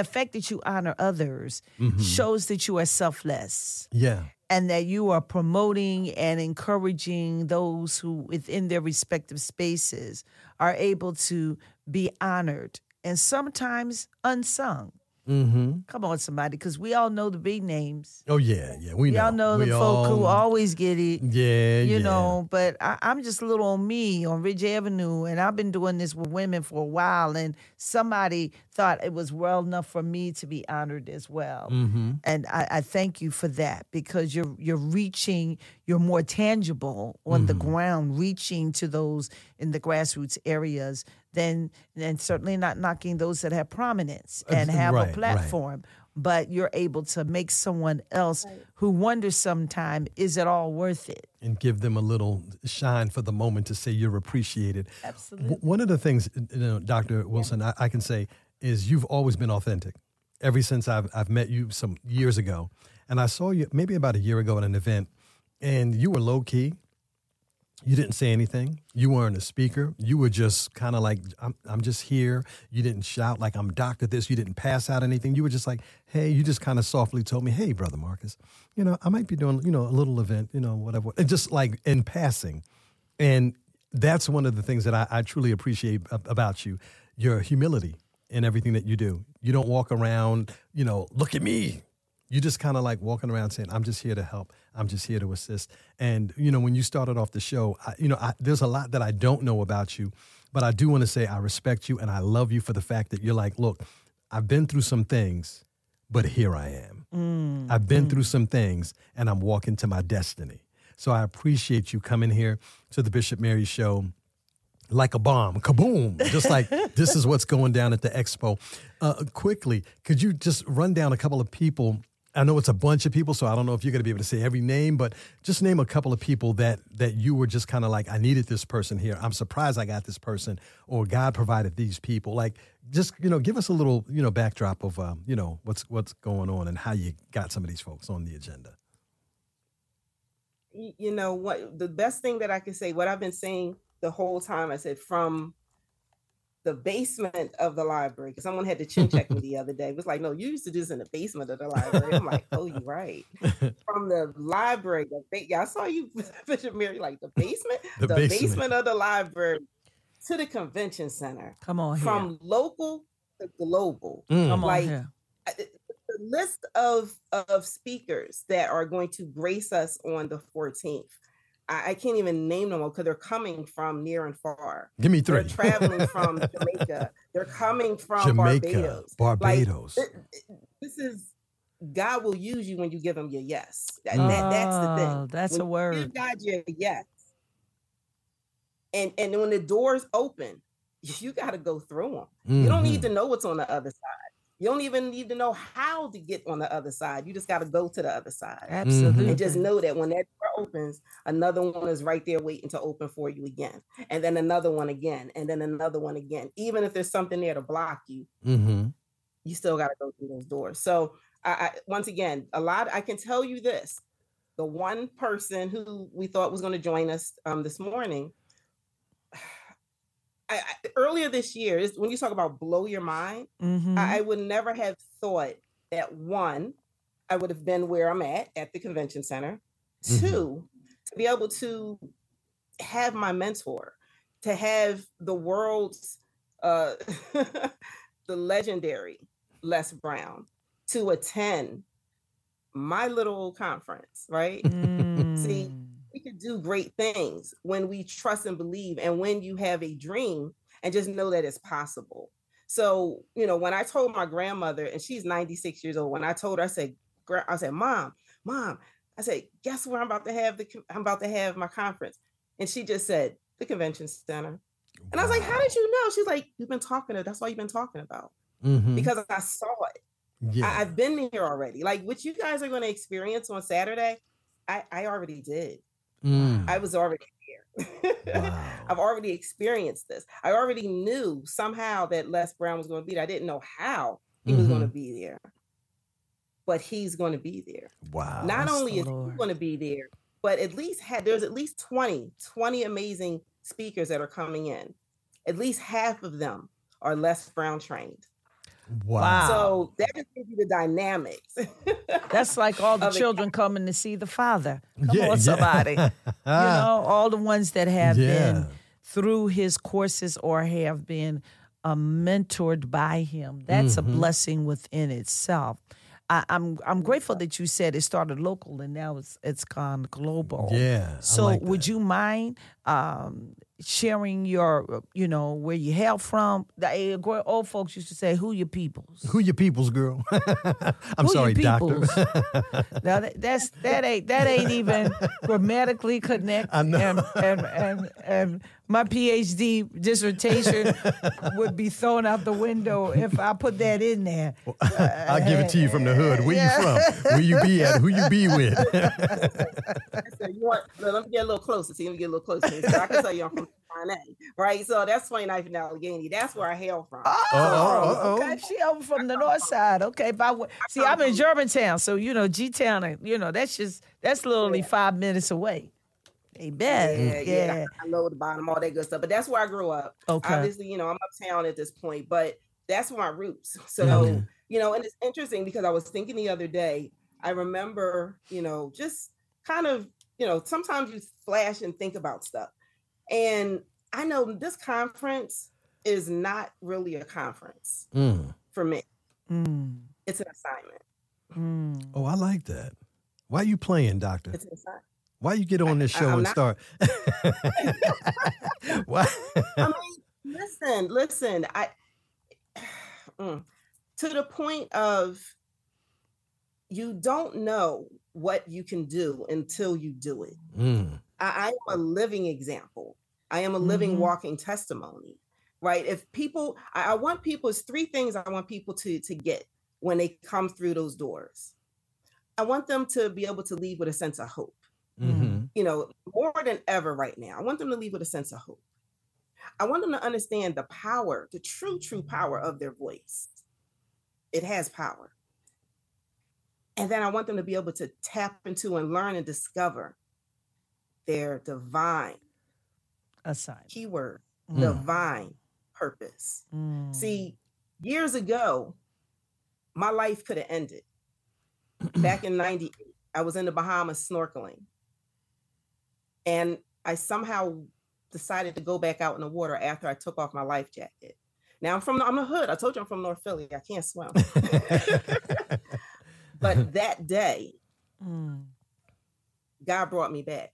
fact that you honor others shows that you are selfless. Yeah. And that you are promoting and encouraging those who within their respective spaces are able to be honored and sometimes unsung. Come on, somebody, because we all know the big names. Oh, yeah. We all know the folk who always get it. Yeah, you know, but I'm just a little on me on Ridge Avenue, and I've been doing this with women for a while, and somebody thought it was well enough for me to be honored as well. And I thank you for that, because you're reaching, you're more tangible on the ground, reaching to those in the grassroots areas than certainly not knocking those that have prominence and have a platform. But you're able to make someone else who wonders sometime, is it all worth it? And give them a little shine for the moment to say you're appreciated. Absolutely. One of the things, Dr. Wilson, I can say is you've always been authentic. Ever since I've met you some years ago. And I saw you maybe about a year ago at an event, and you were low key. You didn't say anything. You weren't a speaker. You were just kind of like, I'm just here. You didn't shout like I'm Dr. This. You didn't pass out anything. You were just like, hey, you just kind of softly told me, hey, Brother Marcus, I might be doing, a little event, whatever. And just like in passing. And that's one of the things that I truly appreciate about you, your humility in everything that you do. You don't walk around, look at me. You just kind of like walking around saying, I'm just here to help. I'm just here to assist. And, when you started off the show, there's a lot that I don't know about you, but I do want to say I respect you and I love you for the fact that you're like, look, I've been through some things, but here I am. I've been through some things and I'm walking to my destiny. So I appreciate you coming here to the Bishop Mary Show like a bomb, kaboom, just like this is what's going down at the expo. Quickly, could you just run down a couple of people? I know it's a bunch of people, so I don't know if you're going to be able to say every name, but just name a couple of people that you were just kind of like, I needed this person here. I'm surprised I got this person, or God provided these people. Like, just, give us a little, backdrop of, what's going on and how you got some of these folks on the agenda. What the best thing that I can say, what I've been saying the whole time, I said from the basement of the library, because someone had to chin check me the other day. It was like, no, you used to do this in the basement of the library. I'm like, oh, you're right. From the library, I saw you, Bishop Mary, like the basement, the basement of the library to the convention center. Come on, from local to global. Come on, here. The list of speakers that are going to grace us on the 14th. I can't even name them all because they're coming from near and far. Give me three. They're traveling from Jamaica. They're coming from Barbados. Like, this is, God will use you when you give him your yes. That's the thing. That's when a word. You give God your yes. And when the doors open, you got to go through them. You don't need to know what's on the other side. You don't even need to know how to get on the other side. You just got to go to the other side. Absolutely. And just know that when that door opens, another one is right there waiting to open for you again. And then another one again. And then another one again. Even if there's something there to block you, you still got to go through those doors. So I once again, I can tell you this. The one person who we thought was going to join us this morning, earlier this year, when you talk about blow your mind, I would never have thought that, one, I would have been where I'm at the convention center. Two, to be able to have my mentor, to have the world's, the legendary Les Brown, to attend my little conference, right? See, we can do great things when we trust and believe, and when you have a dream and just know that it's possible. So, when I told my grandmother, and she's 96 years old, when I told her, I said, Mom, I said, guess where I'm about to have my conference? And she just said, the convention center. And I was like, how did you know? She's like, that's why you've been talking about. Because I saw it. Yeah. I've been here already. Like what you guys are going to experience on Saturday, I already did. I was already here. Wow. I've already experienced this. I already knew somehow that Les Brown was going to be there. I didn't know how he was going to be there, but he's going to be there. Wow. Not only is he going to be there, but there's at least 20 amazing speakers that are coming in. At least half of them are Les Brown trained. Wow. So that just gives you the dynamics. That's like all the children coming to see the Father. Come on, somebody. All the ones that have been through his courses or have been mentored by him. That's a blessing within itself. I'm grateful that you said it started local and now it's gone global. Yeah. So would you mind sharing your, where you hail from? The old folks used to say, "Who your peoples?" Who your peoples, girl? I'm Who sorry, your doctor. Now that ain't even grammatically connect. I know. And my PhD dissertation would be thrown out the window if I put that in there. I'll give it to you from the hood. Where you from? Where you be at? Who you be with? Let me get a little closer. See, let me get a little closer. So I can tell you I'm from China, right? So that's 29th and Allegheny. That's where I hail from. Okay. She over from the north side. Okay. See, I'm in Germantown, so G-Town, that's literally 5 minutes away. Amen. Yeah. I know the bottom, all that good stuff. But that's where I grew up. Okay. Obviously, I'm uptown at this point, but that's my roots. So, and it's interesting because I was thinking the other day, I remember, just kind of, sometimes you flash and think about stuff. And I know this conference is not really a conference for me. It's an assignment. Oh, I like that. Why are you playing, Doctor? It's an assignment. Why you get on this show and start? Why? I mean, listen. To the point of you don't know what you can do until you do it. I am a living example. I am a living, walking testimony, right? If people, I want people, it's three things I want people to get when they come through those doors. I want them to be able to leave with a sense of hope. More than ever right now, I want them to leave with a sense of hope. I want them to understand the power, the true power of their voice. It has power. And then I want them to be able to tap into and learn and discover their divine assignment. Keyword, divine purpose. See, years ago, my life could have ended. Back in 98, I was in the Bahamas snorkeling. And I somehow decided to go back out in the water after I took off my life jacket. Now I'm the hood. I told you I'm from North Philly. I can't swim. But that day, God brought me back.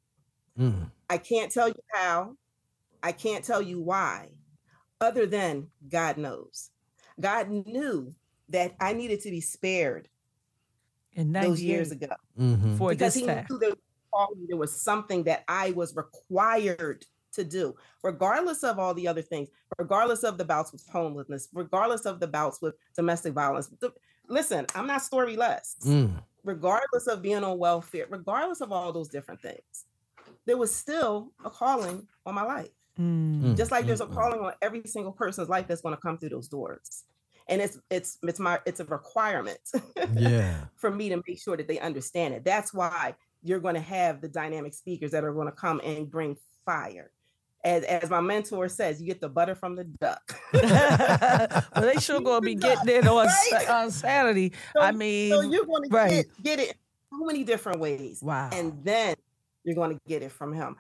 I can't tell you how. I can't tell you why, other than God knows. God knew that I needed to be spared in those years ago. For because this he time. knew there was something that I was required to do, regardless of all the other things, regardless of the bouts with homelessness, regardless of the bouts with domestic violence. Listen, I'm not storyless. Regardless of being on welfare, regardless of all those different things, there was still a calling on my life. Just like there's a calling on every single person's life that's going to come through those doors. And it's a requirement for me to make sure that they understand it. That's why you're going to have the dynamic speakers that are going to come and bring fire. As my mentor says, you get the butter from the duck. Well, they sure going to be getting it on Saturday. So you're going to get it so many different ways. Wow. And then you're going to get it from him.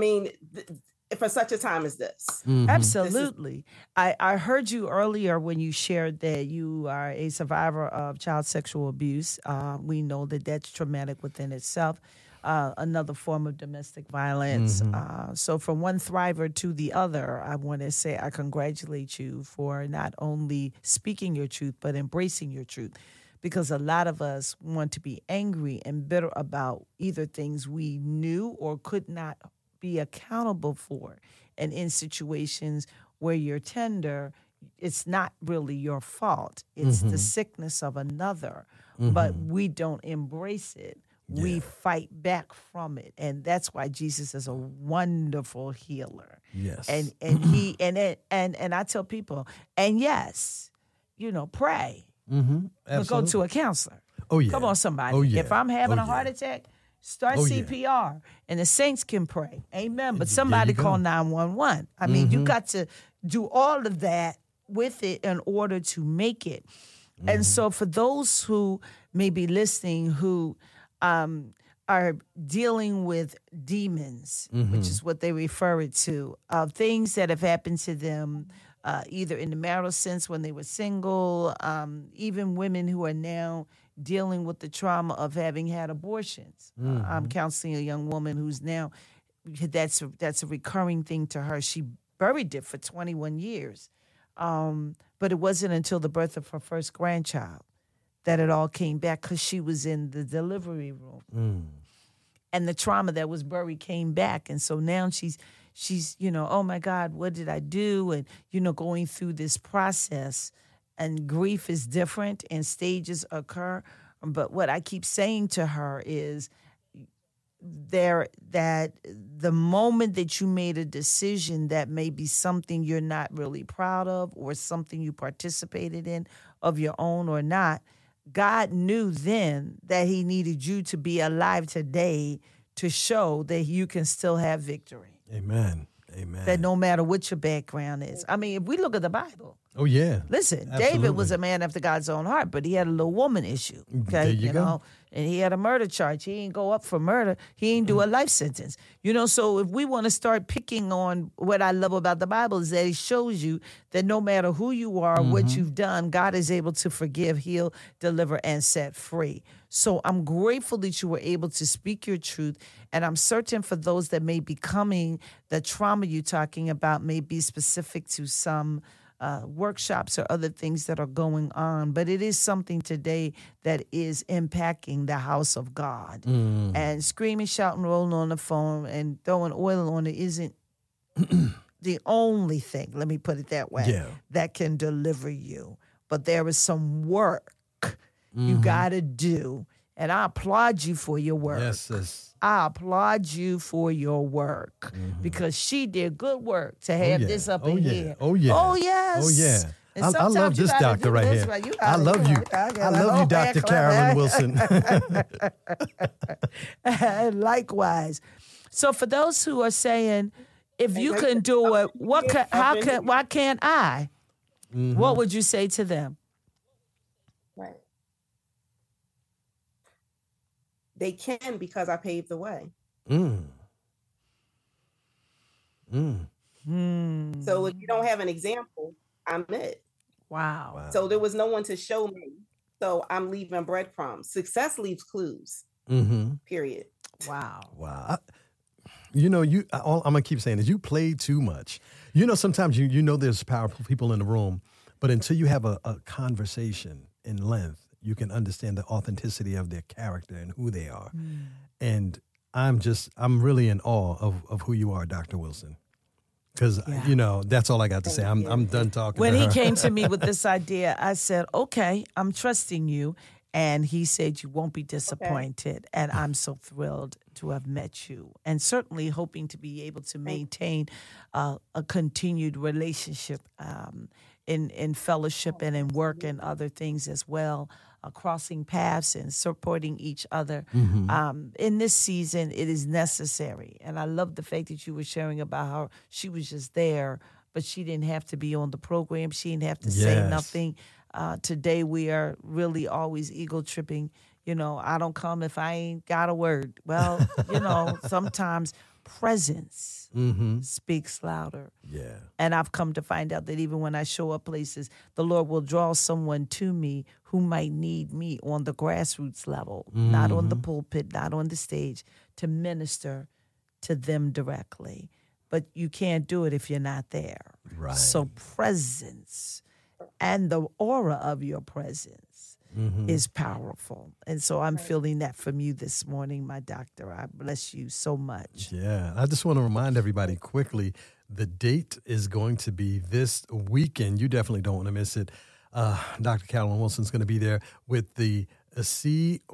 For such a time as this. Absolutely. I heard you earlier when you shared that you are a survivor of child sexual abuse. We know that that's traumatic within itself. Another form of domestic violence. So from one thriver to the other, I want to say I congratulate you for not only speaking your truth, but embracing your truth. Because a lot of us want to be angry and bitter about either things we knew or could not be accountable for. And in situations where you're tender, it's not really your fault. It's the sickness of another, but we don't embrace it. We fight back from it. And that's why Jesus is a wonderful healer. Yes. And he and I tell people, and yes, pray. But go to a counselor. Oh yeah. Come on, somebody. Oh, yeah. If I'm having a heart attack, start CPR, and the saints can pray. Amen. But somebody call 911. I mean, you got to do all of that with it in order to make it. And so for those who may be listening who are dealing with demons, which is what they refer it to, things that have happened to them, either in the marital sense when they were single, even women who are now dealing with the trauma of having had abortions. I'm counseling a young woman who's now, that's a recurring thing to her. She buried it for 21 years. But it wasn't until the birth of her first grandchild that it all came back, because she was in the delivery room. And the trauma that was buried came back. And so now she's, oh my God, what did I do? And, going through this process. And grief is different and stages occur. But what I keep saying to her is that the moment that you made a decision that may be something you're not really proud of, or something you participated in of your own or not, God knew then that he needed you to be alive today to show that you can still have victory. Amen. Amen. That no matter what your background is. I mean, if we look at the Bible. Oh, yeah. Listen, Absolutely. David was a man after God's own heart, but he had a little woman issue. Okay, There you go. And he had a murder charge. He didn't go up for murder. He didn't do a life sentence. So if we want to start picking on, what I love about the Bible is that it shows you that no matter who you are, what you've done, God is able to forgive, heal, deliver, and set free. So I'm grateful that you were able to speak your truth. And I'm certain for those that may be coming, the trauma you're talking about may be specific to some workshops or other things that are going on. But it is something today that is impacting the house of God. And screaming, shouting, rolling on the phone, and throwing oil on it isn't the only thing, let me put it that way, that can deliver you. But there is some work you got to do. And I applaud you for your work. Yes. I applaud you for your work, because she did good work to have this up in here. Oh, yeah. Oh, yes. Oh, yeah. And I sometimes love you this gotta doctor do right this, here. right? I love you. I love you, Dr. Carolyn Wilson. Likewise. So for those who are saying, if you can do it, why can't I? What would you say to them? Right. They can, because I paved the way. So if you don't have an example, I'm it. Wow. So there was no one to show me. So I'm leaving breadcrumbs. Success leaves clues. Period. Wow. I'm going to keep saying this. You play too much. Sometimes you know there's powerful people in the room, but until you have a conversation in length, you can understand the authenticity of their character and who they are. And I'm really in awe of who you are, Dr. Wilson. Because, that's all I got to say. I'm done talking When to he her. came to me with this idea, I said, okay, I'm trusting you. And he said, you won't be disappointed. Okay. And I'm so thrilled to have met you. And certainly hoping to be able to maintain a continued relationship in fellowship and in work and other things as well. Crossing paths and supporting each other. In this season, it is necessary. And I love the fact that you were sharing about how she was just there, but she didn't have to be on the program. She didn't have to say nothing. Today, we are really always ego tripping. I don't come if I ain't got a word. Well, sometimes presence speaks louder. Yeah. And I've come to find out that even when I show up places, the Lord will draw someone to me who might need me on the grassroots level, not on the pulpit, not on the stage, to minister to them directly. But you can't do it if you're not there. Right. So presence and the aura of your presence is powerful. And so I'm feeling that from you this morning, my doctor. I bless you so much. Yeah. I just want to remind everybody quickly, the date is going to be this weekend. You definitely don't want to miss it. Dr. Carolyn Wilson's going to be there with the CYWC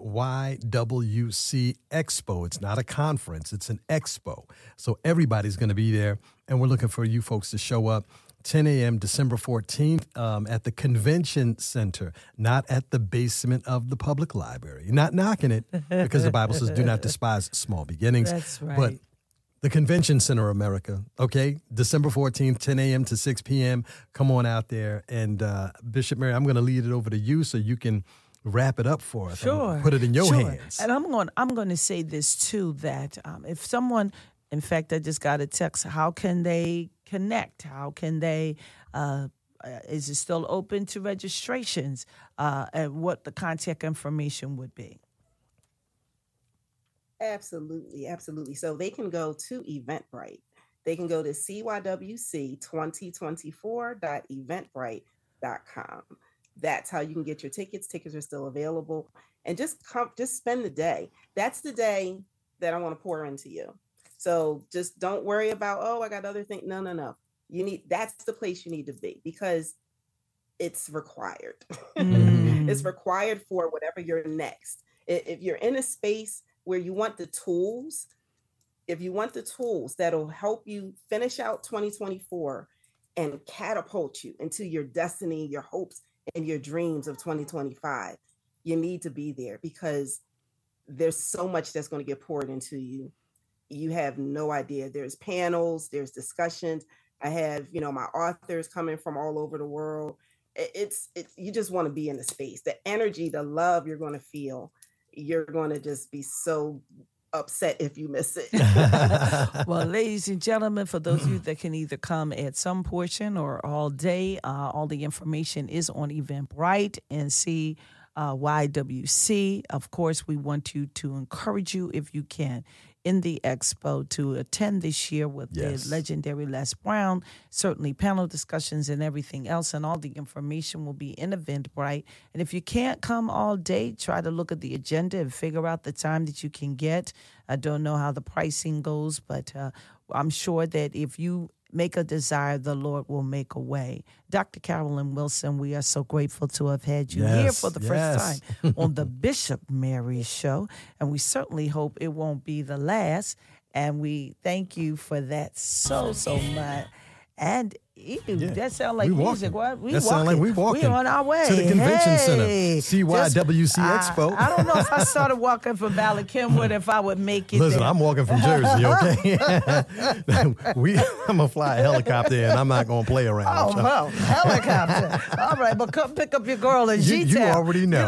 Expo. It's not a conference. It's an expo. So everybody's going to be there, and we're looking for you folks to show up. 10 a.m. December 14th at the Convention Center, not at the basement of the public library. Not knocking it, because the Bible says do not despise small beginnings. That's right. But The Convention Center, America. Okay, December 14th, 10 a.m. to 6 p.m. Come on out there. And Bishop Mary, I'm going to lead it over to you so you can wrap it up for us. Sure. Put it in your hands. And I'm going to say this too, that if someone, in fact, I just got a text, how can they connect? How can they, is it still open to registrations? And what the contact information would be? Absolutely, absolutely. So they can go to Eventbrite. They can go to cywc2024.eventbrite.com. That's how you can get your tickets. Tickets are still available. And just spend the day. That's the day that I want to pour into you. So just don't worry about, I got other things. No. That's the place you need to be, because it's required. It's required for whatever you're next. If you're in a space where you want the tools, that'll help you finish out 2024 and catapult you into your destiny, your hopes, and your dreams of 2025, you need to be there, because there's so much that's going to get poured into you. You have no idea. There's panels, there's discussions. I have, my authors coming from all over the world. It's you just want to be in the space. The energy, the love you're going to feel. You're going to just be so upset if you miss it. Well, ladies and gentlemen, for those of you that can either come at some portion or all day, all the information is on Eventbrite and CYWC. Of course, we want you to encourage you, if you can, in the expo to attend this year with the legendary Les Brown. Certainly panel discussions and everything else, and all the information will be in Eventbrite. And if you can't come all day, try to look at the agenda and figure out the time that you can get. I don't know how the pricing goes, but I'm sure that if you make a desire, the Lord will make a way. Dr. Carolyn Wilson, we are so grateful to have had you here for the first time on the Bishop Mary Show, and we certainly hope it won't be the last, and we thank you for that so much. And that sounds like music. What? That sounds like we walking. We're on our way to the Convention Center, CYWC Expo. I don't know if I started walking from Ballard Kenwood, if I would make it. Listen, there. I'm walking from Jersey, okay? I'm going to fly a helicopter, and I'm not going to play around. Oh, no, helicopter. All right, but come pick up your girl in G-Town. You already know.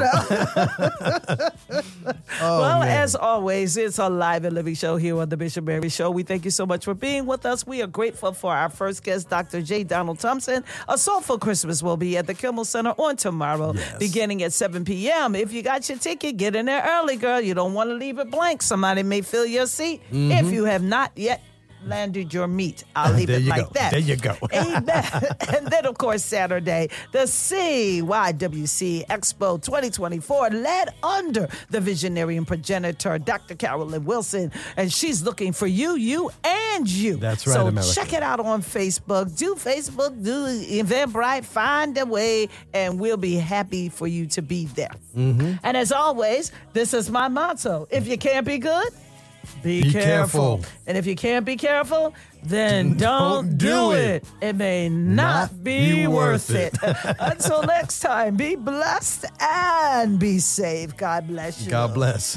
Well, as always, it's a live and living show here on the Bishop Mary Show. We thank you so much for being with us. We are grateful for our first guest, Dr. J. Donald Thompson. A Soulful Christmas will be at the Kimmel Center on tomorrow, beginning at 7 p.m. If you got your ticket, get in there early, girl. You don't want to leave it blank. Somebody may fill your seat. If you have not yet landed your meat, I'll leave it like that. There you go. Amen. And then, of course, Saturday, the CYWC Expo 2024, led under the visionary and progenitor, Dr. Carolyn Wilson. And she's looking for you, and you. That's right, so America. Check it out on Facebook. Do Eventbrite, find a way, and we'll be happy for you to be there. And as always, this is my motto. If you can't be good, be careful. And if you can't be careful, then don't do it. It may not be worth it. Until next time, be blessed and be safe. God bless you. God bless.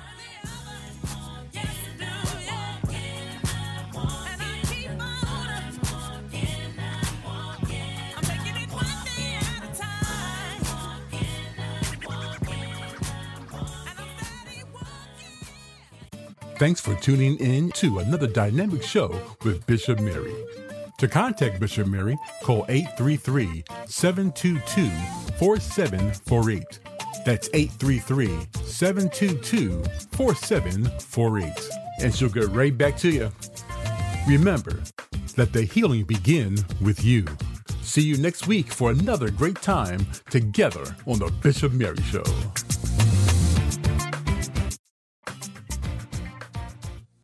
Thanks for tuning in to another dynamic show with Bishop Mary. To contact Bishop Mary, call 833-722-4748. That's 833-722-4748. And she'll get right back to you. Remember, let the healing begin with you. See you next week for another great time together on the Bishop Mary Show.